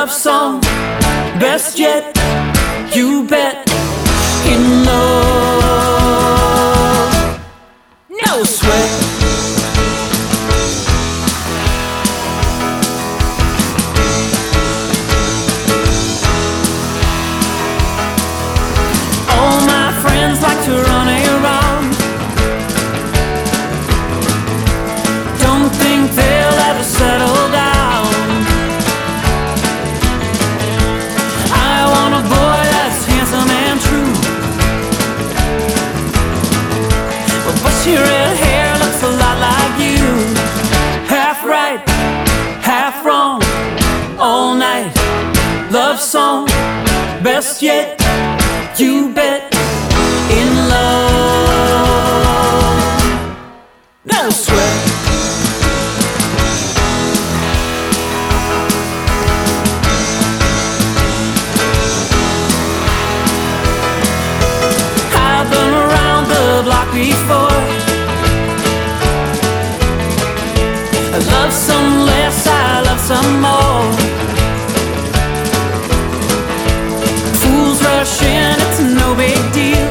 love song, best yet, you bet. In love, no sweat. All my friends like to run around, don't think they'll ever settle down. I want a boy that's handsome and true, but your red hair looks a lot like you. Half right, half wrong, all night love song, best yet, you bet. In love, no sweat. I've been around the block before. I love some less, I love some more. Fools rush in, it's no big deal.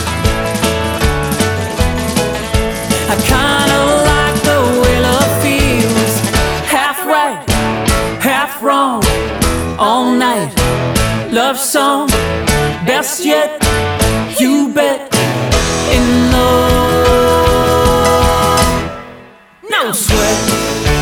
I kinda like the way love feels. Half right, half wrong, all night love song, best yet, you bet. In love, no sweat.